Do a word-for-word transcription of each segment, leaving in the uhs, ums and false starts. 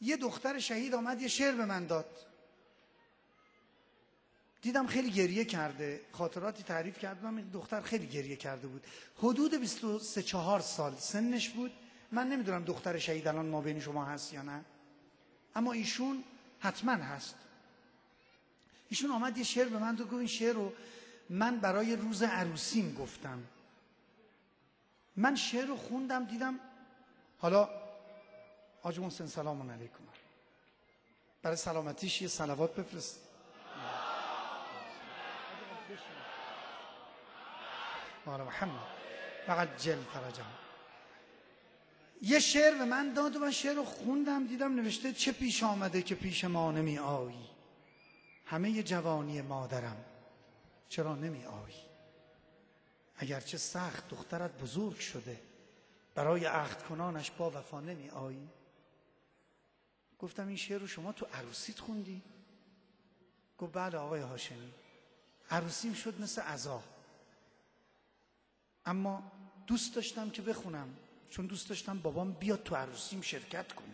یه دختر شهید آمد یه شعر به من داد، دیدم خیلی گریه کرده، خاطراتی تعریف کردم، این دختر خیلی گریه کرده بود، حدود بیست و سه چهار سال سنش بود. من نمیدونم دختر شهید الان ما بین شما هست یا نه، اما ایشون حتما هست. ایشون آمد یه شعر به من داد، گفت این شعر رو من برای روز عروسیم گفتم. من شعر رو خوندم، دیدم حالا حاج محسن سلام علیکم، برای سلامتیش یه صلوات بفرست. آره محمد فقط جل فرجه. یه شعر به من داد و من شعر رو خوندم، دیدم نوشته چه پیش آمده که پیش ما نمی آیی، همه جوانی مادرم چرا نمی آیی، اگرچه سخت دخترت بزرگ شده برای عهد کنانش با وفا نمی آیی. گفتم این شعر رو شما تو عروسیت خوندی؟ گفت بله آقای هاشمی، عروسیم شد مثل عزا، اما دوست داشتم که بخونم چون دوست داشتم بابام بیاد تو عروسیم شرکت کنه.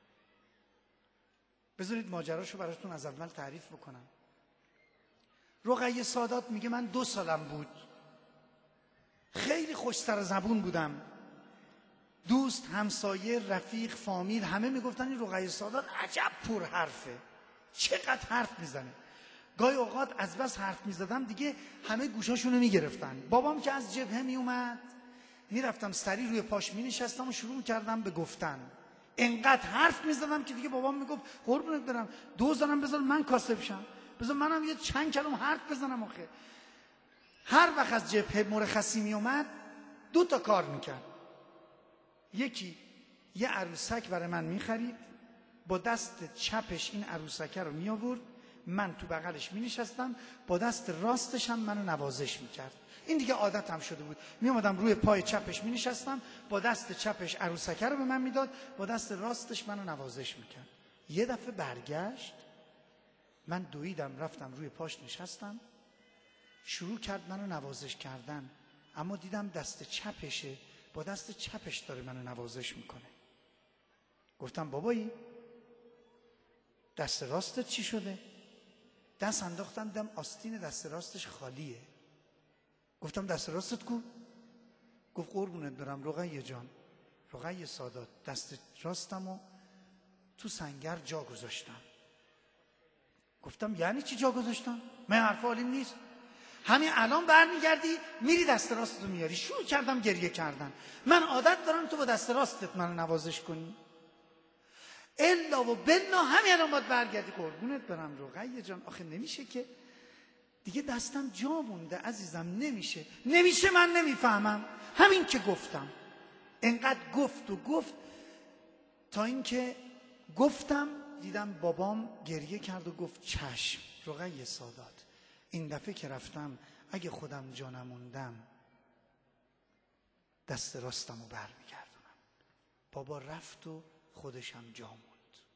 بذارید ماجراشو براتون از اول تعریف بکنم. رقیه سادات میگه من دو سالم بود، خیلی خوش سر زبون بودم، دوست، همسایه، رفیق، فامیل همه میگفتن این رقیه سادات عجب پر حرفه، چقدر حرف میزنه. گاهی اوقات از بس حرف میزدم دیگه همه گوشاشونو میگرفتن. بابام که از جبهه میومد میرفتم سری روی پاش مینشستم و شروع کردم به گفتن، انقدر حرف میزدم که دیگه بابام میگفت قربونت برم دوزارم بذار من کاسب شم، بذار منم یه چند کلم حرف بزنم. آخه هر وقت از جبهه مرخصی میومد دو تا کار میکرد، یکی یه عروسک برای من میخرید، با دست چپش این عروسک رو میآورد، من تو بغلش مینشستم، با دست راستش هم منو نوازش میکرد. این دیگه عادتم شده بود، میومدم روی پای چپش مینشستم، با دست چپش عروسک رو به من میداد، با دست راستش منو نوازش میکرد. یه دفعه برگشت، من دویدم رفتم روی پاش نشستم، شروع کرد منو نوازش کردن، اما دیدم دست چپشه، با دست چپش داره منو نوازش میکنه. گفتم بابایی دست راستت چی شده؟ دست انداختم دیدم آستین دست راستش خالیه. گفتم دست راستت کو؟ گفت قربونت برم رقیه جان، رقیه سادات، دست راستمو تو سنگر جا گذاشتم. گفتم یعنی چی جا گذاشتم؟ من حرف عالیم نیست. همین الان برمیگردی میری دست راستتو میاری. شروع کردم گریه کردن. من عادت دارم تو با دست راستت منو نوازش کنی، الا و بلا همین الان باید برگردی. قربونت برم رقیه جان، آخه نمیشه که دیگه دستم جا مونده عزیزم، نمیشه نمیشه من نمیفهمم. همین که گفتم، انقدر گفت و گفت تا اینکه گفتم دیدم بابام گریه کرد و گفت چشم رقیه سادات، این دفعه که رفتم اگه خودم جا نموندم دست راستم رو برمیگردونم. بابا رفت و خودشم جا موند.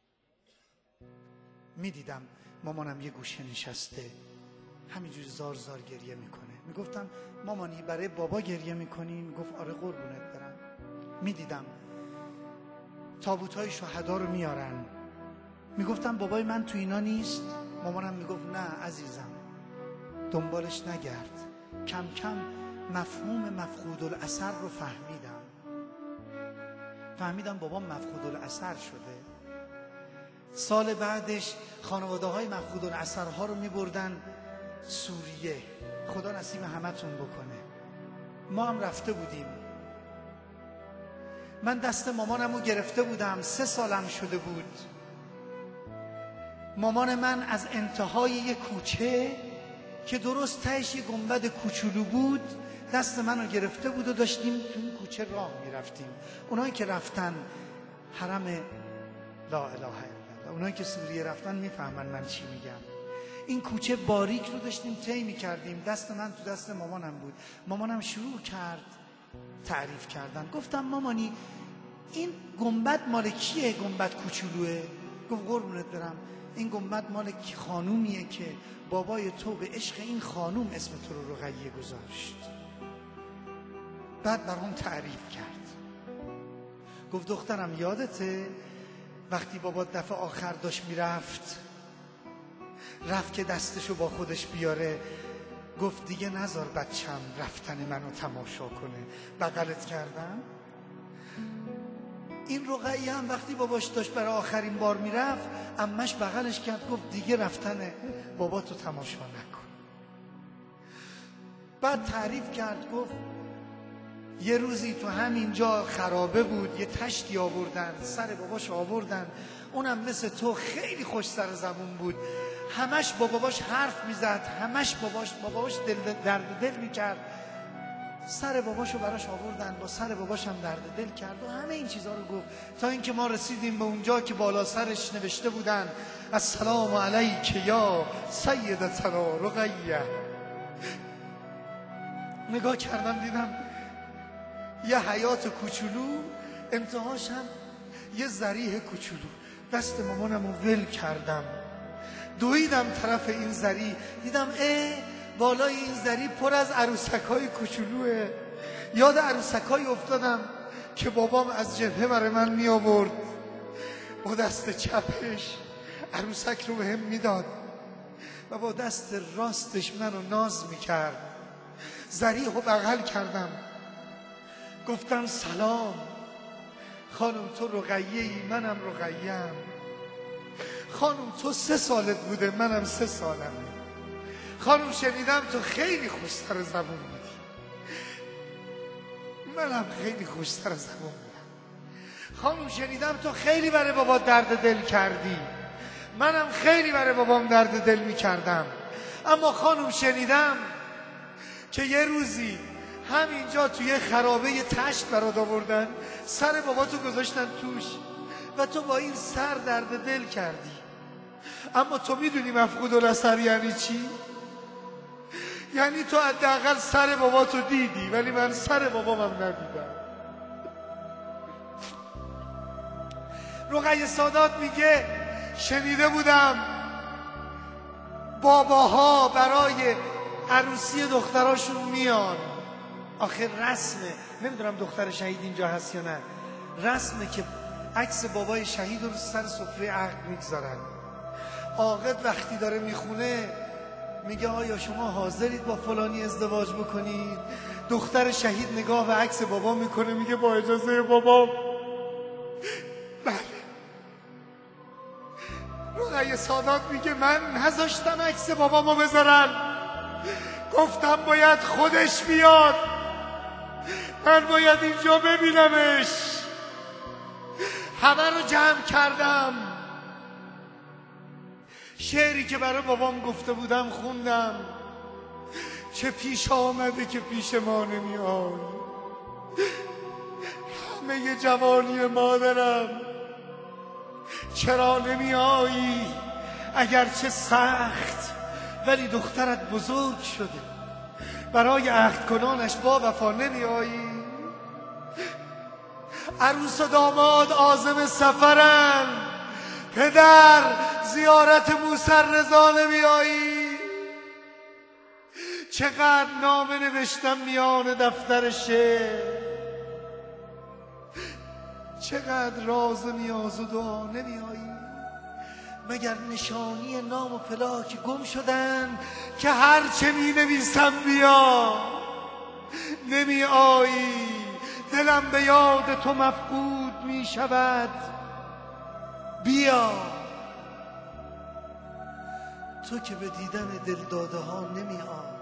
میدیدم مامانم یه گوشه نشسته همینجوری زار زار گریه میکنه. میگفتم مامانی برای بابا گریه میکنی؟ میگفت آره قربونت برم. میدیدم تابوتای شهدا رو میارن، میگفتم بابای من تو اینا نیست؟ مامانم میگفت نه عزیزم دنبالش نگرد. کم کم مفهوم مفقود الاثر رو فهمیدم. فهمیدم بابام مفقود الاثر شده. سال بعدش خانواده های مفقود الاثرها رو میبردن سوریه. خدا نصیب همتون بکنه. ما هم رفته بودیم. من دست مامانم رو گرفته بودم، سه سالم شده بود. مامان من از انتهای یک کوچه که درست تهش یک گنبد کوچولو بود دست منو گرفته بود و داشتیم تو این کوچه راه میرفتیم. اونایی که رفتن حرم لا اله الا الله، اونایی که سوریه رفتن میفهمن من چی میگم. این کوچه باریک رو داشتیم طی می‌کردیم، دست من تو دست مامانم بود. مامانم شروع کرد تعریف کردن. گفتم مامانی این گنبد مال کیه؟ گنبد کوچولوئه. گفت قربونت برم این گنبد مال خانومیه که بابای تو به عشق این خانوم اسم تو رو رقیه گذاشت. بعد برام تعریف کرد. گفت دخترم یادته وقتی بابا دفعه آخر داشت میرفت، رفت که دستشو با خودش بیاره، گفت دیگه نذار بچم رفتن منو تماشا کنه. بغلت کردم. این رقیه هم وقتی باباش داشت برای آخرین بار میرفت، عمش بغلش کرد گفت دیگه رفتن بابا تو تماشا نکن. بعد تعریف کرد، گفت یه روزی تو همینجا خرابه بود، یه تشتی آوردن، سر باباش آوردن، اونم مثل تو خیلی خوش سر زبون بود، همش با باباش حرف میزد، همش باباش باباش دل درد دل میکرد. سر باباشو براش آوردن، با سر باباش هم درد دل کرد و همه این چیزها رو گفت، تا اینکه ما رسیدیم به اونجا که بالا سرش نوشته بودن السلام علیک یا سیدتنا رقیه. نگاه کردم دیدم یه حیات کوچولو، انتهاش هم یه ذریح کوچولو. دست مامانم رو ول کردم، دویدم طرف این ذریح، دیدم اه بالای این ذریح پر از عروسکای کوچولوه. یاد عروسکای افتادم که بابام از جبهه برای من می آورد، با دست چپش عروسک رو بهم میداد و با دست راستش منو ناز میکرد. ذریح رو بغل کردم، گفتم سلام خانم، تو رقیه ای؟ منم رقیه‌ام. خانم تو سه سالت بوده؟ منم سه سالمه. خانم شنیدم تو خیلی خوشتر زبون بودی. منم خیلی خوشتر زبون بودم. خانم شنیدم تو خیلی برای بابا درد دل کردی. منم خیلی برای بابام درد دل میکردم. اما خانم شنیدم که یه روزی همینجا توی خرابه یه تشت برات آوردن، سر بابا تو گذاشتن توش و تو با این سر درد دل کردی. اما تو میدونی مفقود الاثر یعنی چی؟ یعنی تو حداقل سر بابا تو دیدی، ولی من سر بابامم ندیدم. رقیه سادات میگه شنیده بودم باباها برای عروسی دختراشون میان. آخر رسمه، نمیدونم دختر شهید اینجا هست یا نه، رسمه که عکس بابای شهید رو سر سفره عقد میگذارن. عاقد وقتی داره میخونه میگه آیا شما حاضرید با فلانی ازدواج بکنید؟ دختر شهید نگاه به عکس بابا میکنه، میگه با اجازه بابا بله. رقیه سادات میگه من نذاشتم عکس بابامو بذارن، گفتم باید خودش بیاد، من باید اینجا ببینمش. همه رو جمع کردم، شعری که برای بابام گفته بودم خوندم. چه پیش آمده که پیش ما نمیاد، همه جوانی مادرم چرا نمی آیی؟ اگرچه سخت ولی دخترت بزرگ شده، برای عهد کنانش با وفا نمی آیی؟ عروس و داماد عازم سفرن، پدر زیارت موسر رضا نمی آیی؟ چقدر نامه نوشتم میان دفتر شعر، چقدر راز و نیاز و دعا نمی آیی؟ مگر نشانی نام و پلاک گم شدن که هر چه می نویسم بیا نمی آیی؟ دلم به یاد تو مفقود می شود، بیا. تو که به دیدن دل داده ها نمی آیی.